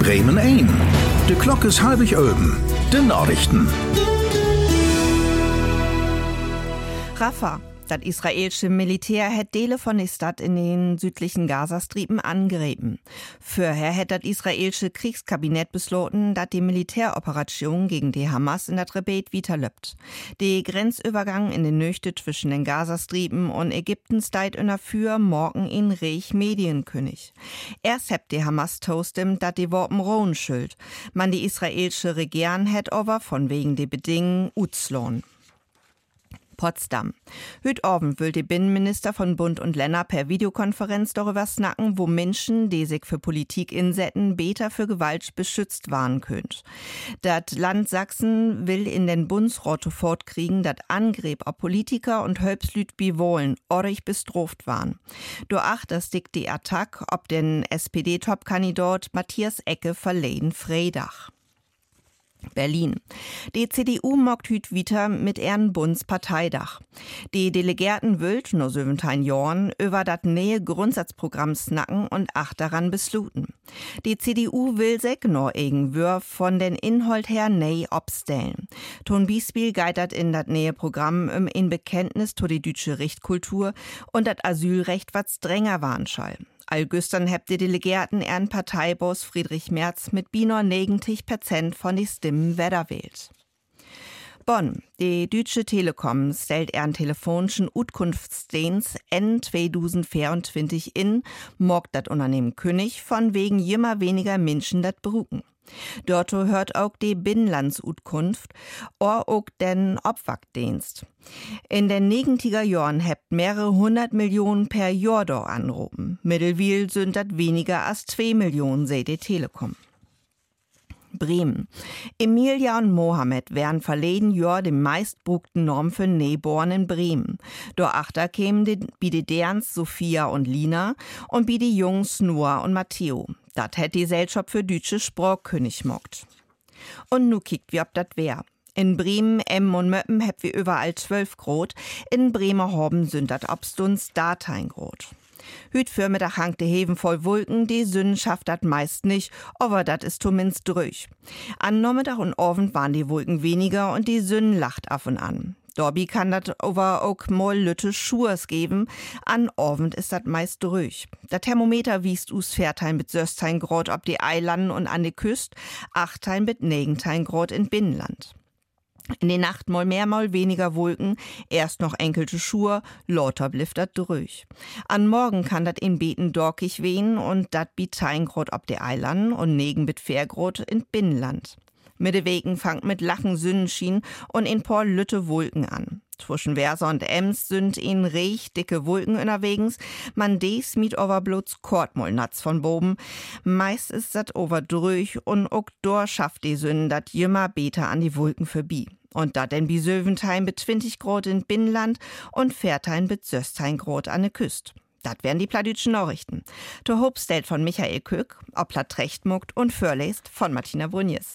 Bremen 1. De klok is 7:30. De Nachrichten. Rafah. Das israelische Militär hat Teile von der Stadt in den südlichen Gazastripen angegriffen. Vorher hat das israelische Kriegskabinett beschlossen, dass die Militäroperation gegen die Hamas in der Gebiet weiterläuft. Der Grenzübergang in den Nächte zwischen den Gazastripen und Ägypten steht dafür morgen in Reich Medienkönig. Erst hat die Hamas toastem, dass die Worten Rohen schuld. Man die israelische Regierung hat aber von wegen der Bedingungen utzlohn. Potsdam. Heute Abend will der Binnenminister von Bund und Länder per Videokonferenz darüber snacken, wo Menschen, die sich für Politik insetzen, besser für Gewalt beschützt waren können. Das Land Sachsen will in den Bundesrat fortkriegen, dass Angriff auf Politiker und Hölpslüt bewohlen, ordentlich bestraft waren. Durch das dick die Attacke ob den SPD-Topkandidat Matthias Ecke verleden Freitag. Berlin. Die CDU mockt hüt wieder mit ihren Bundesparteidach. Die Delegierten wüllt no 17 Jahren über das neue Grundsatzprogramm snacken und daran besluten. Die CDU will sich no irgendwür von den Inhalt her nei obstellen. Ton Biesbiel geitert in das neue Programm in Bekenntnis zu die deutsche Richtkultur und das Asylrecht wat strenger waren schall. Allgüstern hebt die Delegierten ihren Parteiboss Friedrich Merz mit bino 90% von die Stimmen wählt. Bonn. Die Deutsche Telekom stellt ihren telefonischen Utkunftsdienst N 2024 in, morgt das Unternehmen König, von wegen immer weniger Menschen das berufen. Dort hört auch die Binnenlandsutkunft or auch den Obwagdienst. In den 90er Jahren hebt mehrere 100 Millionen per Jahr dort anrufen. Mittelwiel sind das weniger als 2 Millionen, seht die Telekom. Bremen. Emilia und Mohammed wären verleden Jahr die meistbrugten Norm für Neborn in Bremen. Doachter kämen die derns Sophia und Lina und die Jungs Noah und Matteo. Dat hätt die Gesellschaft für deutsche Sprachkönig mockt. Und nu kickt wie ob dat wär. In Bremen, Emmen und Möppen hebt wir überall 12 Grad. In Bremerhaven sind dat obstuns Datein Grad. Hüt Vormittag hangt de Heven voll Wolken, die Sünden schafft dat meist nicht, aber dat ist zumindest durch. An Nachmittag und Abend waren die Wolken weniger und die Sünden lacht af und an. Dorbi kann dat over auch mal lütte Schurs geben, an Abend ist dat meist durch. Der Thermometer wiest us 14 mit 16 Grad ob die Eilanden und an die Küst, 18 mit 19 Grad in Binnenland. In der Nacht mal mehr, mal weniger Wolken, erst noch enkelte Schur, lauter blifft dat durch. An Morgen kann dat in Beten dorkig wehen und dat bi 10 Grad ob die Eilanden und 9 mit 4 Grad in Binnenland. Mittewegen fangt mit Lachen Sonnenschien und in paar Lütte Wolken an. Zwischen Werser und Ems sind in reich dicke Wolken unterwegs. Man des mit overbluts Kortmolnatz von boben. Meist ist dat overdrüch und ook dor schafft die Sünden dat jümmer beter an die Wolken vorbei. Und dat denn bi Söventheim mit 20 Grad in Binnenland und Fertheim mit 16 Grad an der Küst. Dat wären die pladütschen Nachrichten. Der Hobstellt von Michael Köck, ob Platt recht muckt und vorlest von Martina Brunjes.